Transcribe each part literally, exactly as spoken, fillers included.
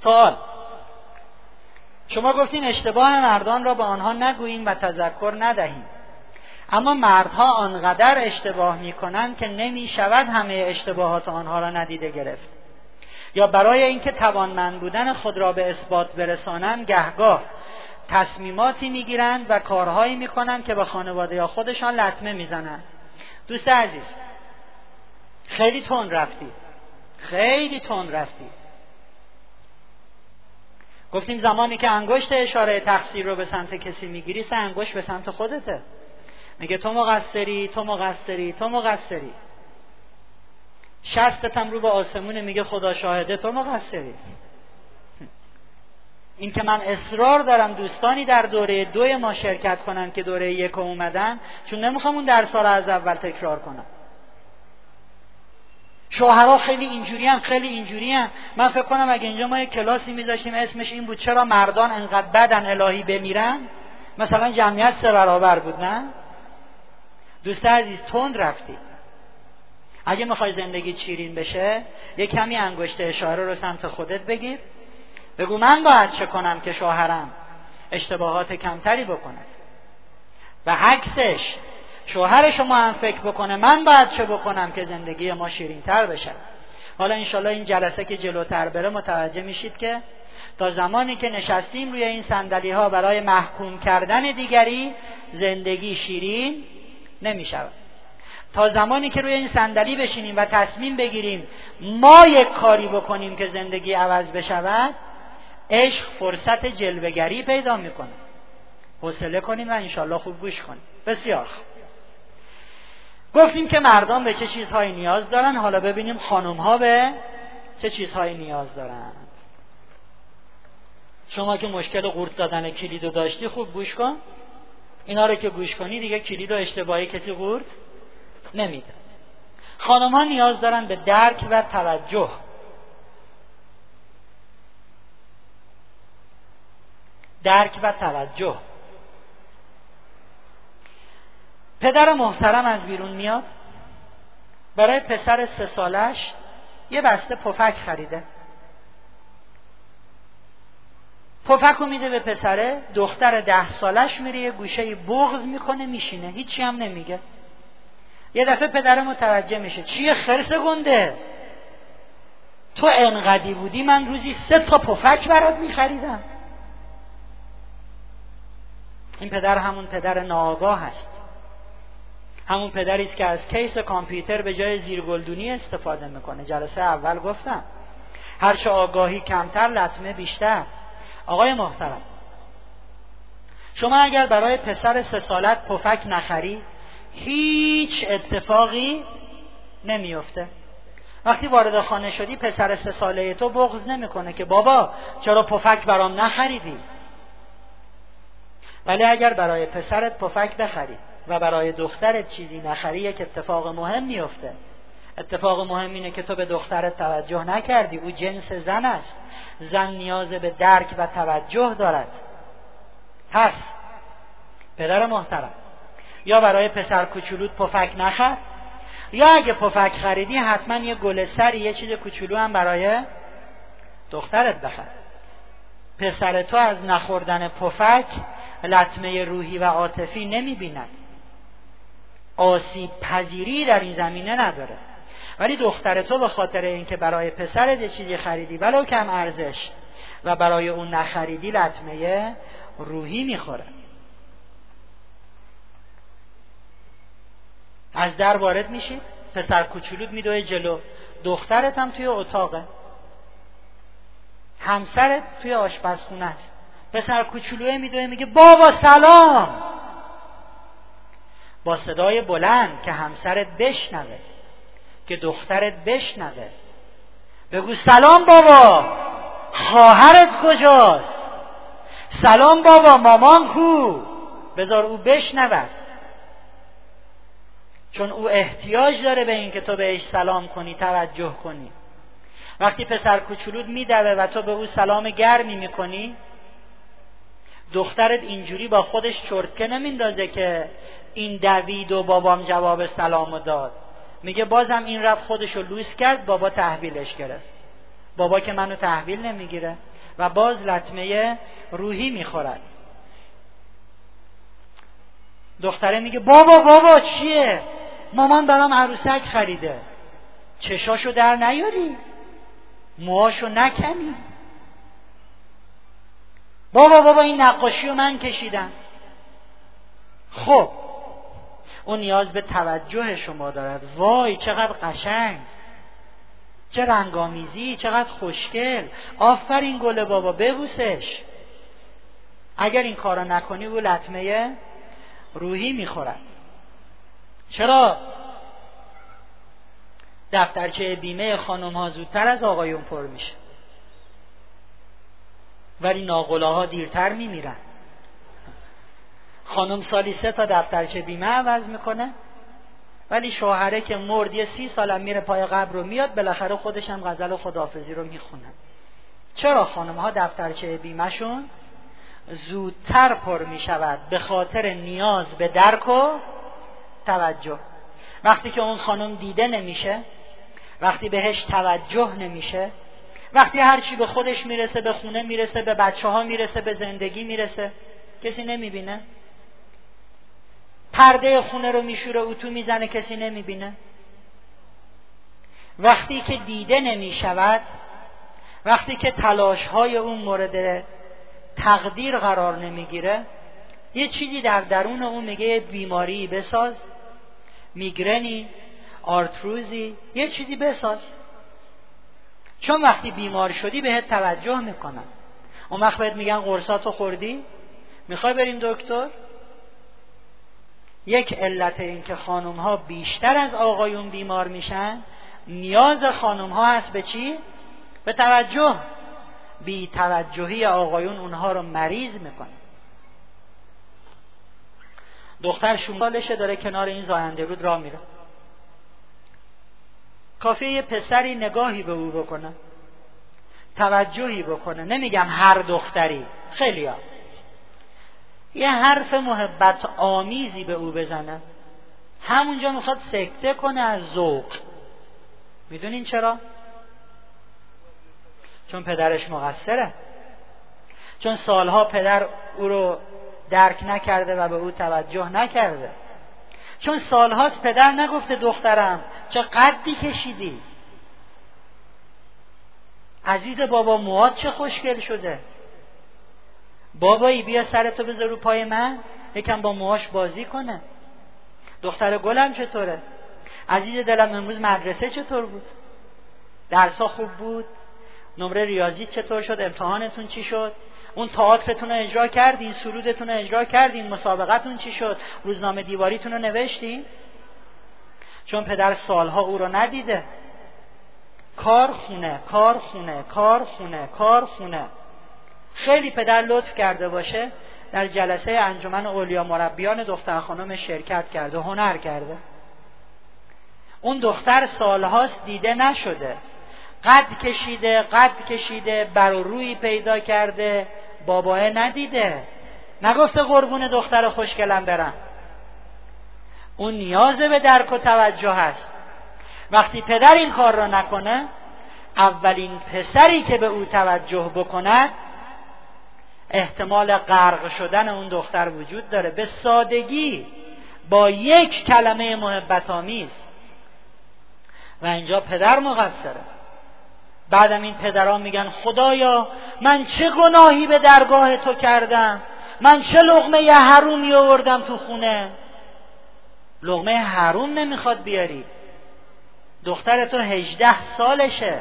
سوال: شما گفتین اشتباه مردان را به آنها نگوییم و تذکر ندهیم، اما مردها آنقدر اشتباه میکنند که نمیشود همه اشتباهات آنها را ندیده گرفت. یا برای اینکه توانمند بودن خود را به اثبات برسانند گهگاه تصمیماتی میگیرند و کارهایی میکنند که به خانواده یا خودشان لطمه میزنند. دوست عزیز، خیلی تند رفتی، خیلی تند رفتی. گفتیم زمانی که انگشت اشاره تقصیر رو به سمت کسی میگیری، سه انگشت به سمت خودته. میگه تو مقصری، تو مقصری، تو مقصری. شستت هم رو به آسمونه، میگه خدا شاهده تو مقصری. این که من اصرار دارم دوستانی در دوره دوی ما شرکت کنن که دوره یک اومدن، چون نمیخوام اون درس‌ها رو از اول تکرار کنم. شوهرها خیلی اینجوریان، خیلی اینجوریان. من فکر کنم اگه اینجا ما یک کلاسی میذاشتیم اسمش این بود چرا مردان انقدر بدن الهی بمیرن، مثلا جمعیت سه برابر بود. نه دوست عزیز، تند رفتی. اگه میخوای زندگی شیرین بشه، یک کمی انگشت اشاره رو سمت خودت بگیر، بگو من باید چه کنم که شوهرم اشتباهات کمتری بکنه، و عکسش شوهر شما هم فکر بکنه من باید چه بکنم که زندگی ما شیرین تر بشه. حالا انشالله این جلسه که جلوتر بره متوجه میشید که تا زمانی که نشستیم روی این صندلی ها برای محکوم کردن دیگری، زندگی شیرین نمیشود. تا زمانی که روی این صندلی بشینیم و تصمیم بگیریم ما یک کاری بکنیم که زندگی عوض بشود، عشق فرصت جلوه‌گری پیدا میکنه. حوصله کنیم و انشالله خوب گوش کنیم. بسیار خوب. گفتیم که مردان به چه چیزهایی نیاز دارن، حالا ببینیم خانم‌ها به چه چیزهایی نیاز دارن. شما که مشکل قورت دادن کلیدو داشتی خوب گوش کن. اینا رو که گوش کنی دیگه کلیدو اشتباهی کسی قورت نمیده. خانم‌ها نیاز دارن به درک و توجه. درک و توجه. پدر محترم از بیرون میاد، برای پسر سه سالش یه بسته پفک خریده. پفک رو میده به پسره. دختر ده سالش میره یه گوشه بغض میکنه میشینه، هیچی هم نمیگه. یه دفعه پدر متوجه میشه چیه خرس گنده، تو انقدی بودی من روزی سه تا پفک برات میخریدم. این پدر همون پدر ناآگاه هست، همون پدری است که از کیس کامپیوتر به جای زیرگلدونی استفاده میکنه. جلسه اول گفتم هر چه آگاهی کمتر لطمه بیشتر. آقای محترم، شما اگر برای پسر سه سالت پفک نخری هیچ اتفاقی نمیفته. وقتی وارد خانه شدی پسر سه ساله تو بغض نمیکنه که بابا چرا پفک برام نخریدی. ولی اگر برای پسرت پفک بخری و برای دخترت چیزی نخری، یک اتفاق مهم میفته. اتفاق مهم اینه که تو به دخترت توجه نکردی. او جنس زن است. زن نیاز به درک و توجه دارد. پس پدر محترم، یا برای پسر کوچولوت پفک نخر، یا اگه پفک خریدی حتما یه گل سری، یه چیز کوچولو هم برای دخترت بخر. پسر تو از نخوردن پفک لطمه روحی و عاطفی نمیبیند، آسیب پذیری در این زمینه نداره. ولی دختر تو به خاطر اینکه برای پسرت یه چیزی خریدی ولو کم ارزش و برای اون نخریدی، لطمه روحی میخوره. از در وارد میشی، پسر کوچولوت میدوه جلو، دخترت هم توی اتاقه، همسرت توی آشپزخونه است. پسر کوچولوه میدوه میگه بابا سلام، با صدای بلند که همسرت بشنوه، که دخترت بشنوه. بگو سلام بابا، خواهرت کجاست؟ سلام بابا، مامان کو؟ بذار او بشنود، چون او احتیاج داره به این که تو بهش سلام کنی، توجه کنی. وقتی پسر کوچولوت میدوه و تو به او سلام گرمی میکنی، دخترت اینجوری با خودش چرتکه نمیندازه که این دوید و بابام جواب سلامو داد. میگه بازم این رفت خودشو لوس کرد، بابا تحویلش گرفت. بابا که منو تحویل نمیگیره و باز لطمه روحی میخورد. دختره میگه بابا بابا چیه؟ مامان برام عروسک خریده. چشاشو در نیاری، موهاشو نکنی. بابا بابا این نقاشی رو من کشیدم. خب اون نیاز به توجه شما دارد. وای چقدر قشنگ، چه رنگامیزی، چقدر خوشگل، آفرین گل بابا، ببوسش. اگر این کارا نکنی او لطمه روحی میخورد. چرا؟ دفترچه بیمه خانم ها زودتر از آقایون پر میشه، ولی ناقلاها دیرتر میمیرن. خانم سالی سه تا دفترچه بیمه عوض میکنه، ولی شوهره که مرد یه سی سالم میره پای قبر رو میاد، بالاخره خودش هم غزل خداحافظی رو میخونه. چرا خانم ها دفترچه بیمه شون زودتر پر میشود؟ به خاطر نیاز به درک و توجه. وقتی که اون خانم دیده نمیشه، وقتی بهش توجه نمیشه، وقتی هرچی به خودش میرسه، به خونه میرسه، به بچه ها میرسه، به زندگی میرسه، کسی نمیبینه. پرده خونه رو میشوره، اتو میزنه، کسی نمیبینه. وقتی که دیده نمیشود، وقتی که تلاش های اون مورد تقدیر قرار نمیگیره، یه چیزی در درون اون میگه بیماری بساز، میگرنی، آرتروزی، یه چیزی بساز. چون وقتی بیمار شدی بهت توجه میکنن. اون وقت بهت میگن قرصاتو خوردی؟ میخوای بریم دکتر؟ یک علت این که خانم ها بیشتر از آقایون بیمار میشن، نیاز خانم ها هست به چی؟ به توجه. بی توجهی آقایون اونها رو مریض میکنه. دختر شون سالشه، داره کنار این زاینده رود راه میره. کافیه یه پسری نگاهی به او بکنه، توجهی بکنه، نمیگم هر دختری، خیلیا، یه حرف محبت آمیزی به او بزنه، همونجا میخواد سکته کنه از ذوق. میدونین چرا؟ چون پدرش مقصره، چون سالها پدر او رو درک نکرده و به او توجه نکرده، چون سالهاست پدر نگفته دخترم چه قدی کشیدی، عزیز بابا موهات چه خوشگل شده، بابایی بیا سرتو بذار رو پای من یکم با موهاش بازی کنه، دختر گلم چطوره، عزیز دلم امروز مدرسه چطور بود، درسا خوب بود، نمره ریاضی چطور شد، امتحانتون چی شد، اون تئاترتون رو اجرا کردین، سرودتون رو اجرا کردین، مسابقتون چی شد، روزنامه دیواریتون رو نوشتین؟ چون پدر سالها او رو ندیده. کار خونه، کار خونه، کار خونه، کار خونه. خیلی پدر لطف کرده باشه در جلسه انجمن اولیا مربیان دختر خانم شرکت کرده، هنر کرده. اون دختر سالهاست دیده نشده، قد کشیده، قد کشیده، بر و روی پیدا کرده، باباه ندیده، نگفته قربون دختر خوشگلم برم. اون نیاز به درک و توجه هست. وقتی پدر این کار را نکنه، اولین پسری که به او توجه بکند احتمال غرق شدن اون دختر وجود داره. به سادگی، با یک کلمه محبت آمیز. و اینجا پدر مقصره. بعدم این پدران میگن خدایا من چه گناهی به درگاه تو کردم، من چه لقمه ی حرومی آوردم تو خونه. لقمه حروم نمیخواد بیاری، دختر تو هجده سالشه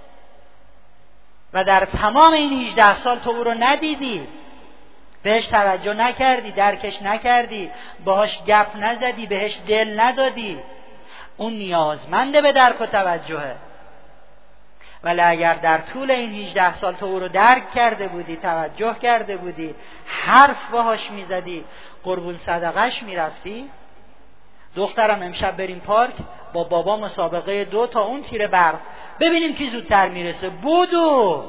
و در تمام این هجده سال تو او رو ندیدی، بهش توجه نکردی، درکش نکردی، باهاش گپ نزدی، بهش دل ندادی. اون نیازمنده به درک و توجهه. ولی اگر در طول این هجده سال تو او رو درک کرده بودی، توجه کرده بودی، حرف باهاش میزدی، قربون صدقش میرفتی. دخترم امشب بریم پارک با بابا مسابقه دو تا اون تیر برق، ببینیم کی زودتر میرسه. بودو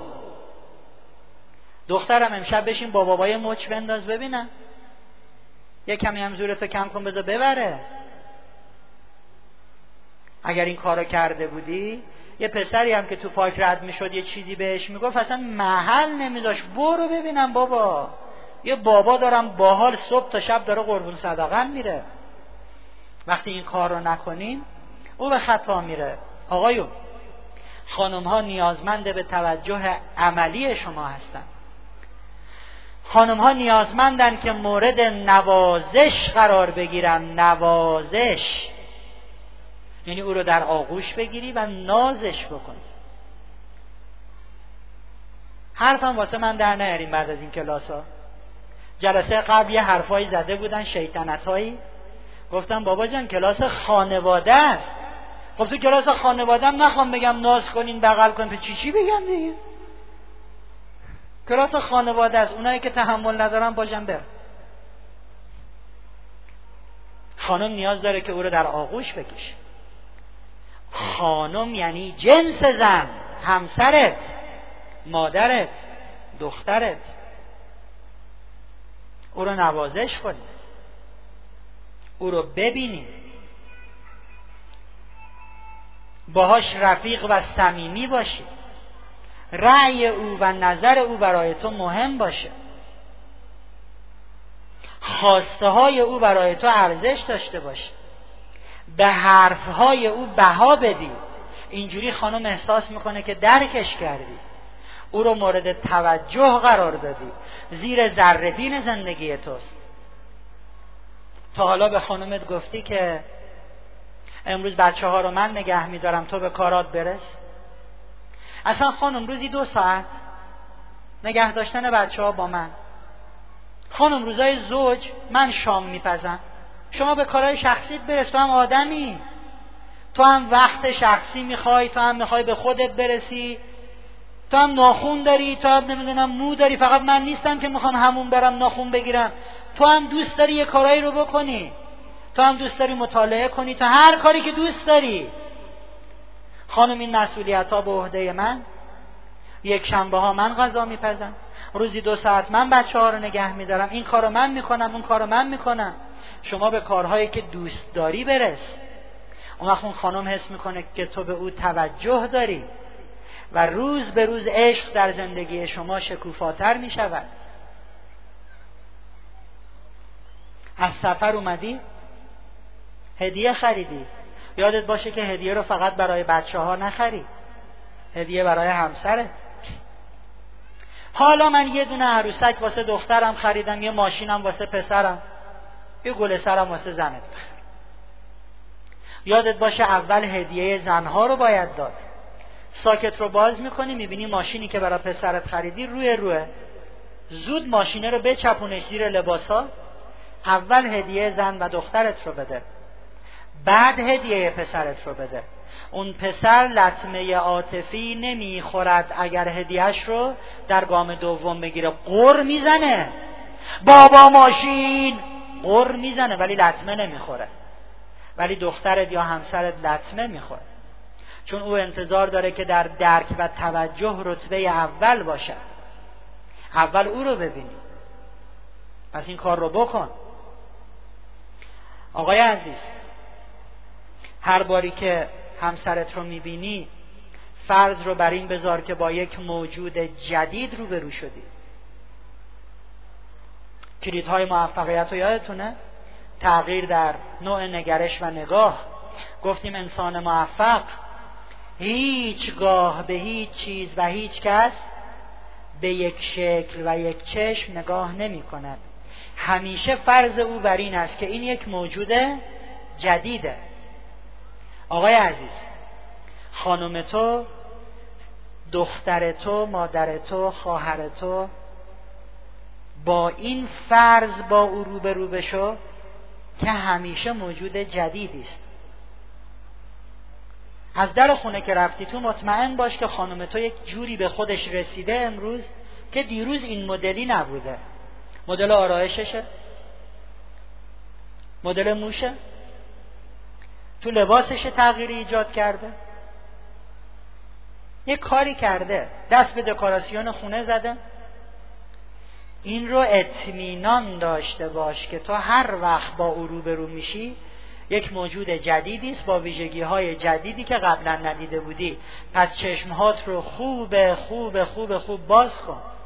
دخترم امشب بشین با بابای مچ بنداز ببینم، یه کمی هم زورتو کم کن بذار ببره. اگر این کارو کرده بودی یه پسری هم که تو پارک رد میشد یه چیزی بهش میگفت اصلا محل نمیذاش. برو ببینم بابا، یه بابا دارم باحال صبح تا شب داره قربون صدقه میره. وقتی این کار رو نکنیم او به خطا میره. آقایون، خانم ها نیازمند به توجه عملی شما هستن. خانم ها نیازمندن که مورد نوازش قرار بگیرن. نوازش یعنی او رو در آغوش بگیری و نازش بکنی. حرفم واسه من در نیاریم بعد از این کلاس ها. جلسه قبل یه حرفایی زده بودن، شیطنت هایی. گفتم بابا جان کلاس خانواده است. خب تو کلاس خانواده هم نخوام بگم ناز کنین بغل کنین، چی چی بگم دیگه؟ کلاس خانواده است. اونایی که تحمل ندارن باشن بر. خانم نیاز داره که او رو در آغوش بکشه. خانم یعنی جنس زن، همسرت، مادرت، دخترت. او رو نوازش کنی، او رو ببینی، باهاش رفیق و صمیمی باشی، رأی او و نظر او برای تو مهم باشه، خواسته های او برای تو ارزش داشته باشه، به حرف های او بها بدی. اینجوری خانم احساس میکنه که درکش کردی، او رو مورد توجه قرار دادی، زیر ذره بین زندگی توست. تا حالا به خانومت گفتی که امروز بچه ها رو من نگه میدارم، تو به کارات برس؟ اصلا خانم روزی دو ساعت نگه داشتن بچه ها با من. خانم روزای زوج من شام میپزم، شما به کارهای شخصیت برس. تو هم آدمی، تو هم وقت شخصی میخوای، تو هم میخوای به خودت برسی، تو هم ناخون داری، تو هم نمیدونم مو داری. فقط من نیستم که میخوام همون برم ناخون بگیرم. تو هم دوست داری یه کارایی رو بکنی، تو هم دوست داری مطالعه کنی، تو هر کاری که دوست داری. خانم این مسئولیت ها به عهده من. یک شنبه ها من غذا میپزم، روزی دو ساعت من بچه ها رو نگه میدارم، این کارو من میکنم، اون کارو من میکنم. شما به کارهایی که دوست داری برس. اون وقت اون خانم حس میکنه که تو به او توجه داری و روز به روز عشق در زندگی شما شکوفاتر میشود. از سفر اومدی، هدیه خریدی، یادت باشه که هدیه رو فقط برای بچه ها نخری، هدیه برای همسرت. حالا من یه دونه عروسک واسه دخترم خریدم، یه ماشینم واسه پسرم، یه گل سرم واسه زنت بخر. یادت باشه اول هدیه زنها رو باید داد. ساکت رو باز میکنی میبینی ماشینی که برای پسرت خریدی روی روه. زود ماشینه رو بچپونش زیر لباسا. اول هدیه زن و دخترت رو بده، بعد هدیه پسرت رو بده. اون پسر لطمه عاطفی نمیخورد اگر هدیهش رو در گام دوم بگیره. قر میزنه، بابا ماشین، قر میزنه ولی لطمه نمیخوره. ولی دخترت یا همسرت لطمه میخوره، چون او انتظار داره که در درک و توجه رتبه اول باشه. اول او رو ببینی. پس این کار رو بکن. آقای عزیز، هر باری که همسرت رو میبینی فرض رو بر این بذار که با یک موجود جدید روبرو شدی. کلیدهای موفقیت رو یادتونه؟ تغییر در نوع نگرش و نگاه. گفتیم انسان موفق هیچگاه به هیچ چیز و هیچ کس به یک شکل و یک چشم نگاه نمی کند. همیشه فرض او بر این است که این یک موجود جدیده. آقای عزیز، خانم تو، دختر تو، مادر تو، خواهر تو، با این فرض با او روبرو بشو که همیشه موجود جدیدی است. از در خونه که رفتی تو مطمئن باش که خانم تو یک جوری به خودش رسیده امروز که دیروز این مدلی نبوده. مدل آرایششه، مدل موشه، تو لباسش تغییری ایجاد کرده، یک کاری کرده، دست به دکوراسیون خونه زده. این رو اطمینان داشته باش که تو هر وقت با او روبرو میشی یک موجود جدیدی است با ویژگی‌های جدیدی که قبلا ندیده بودی. پس چشمهات رو خوب خوب خوب خوب باز کن.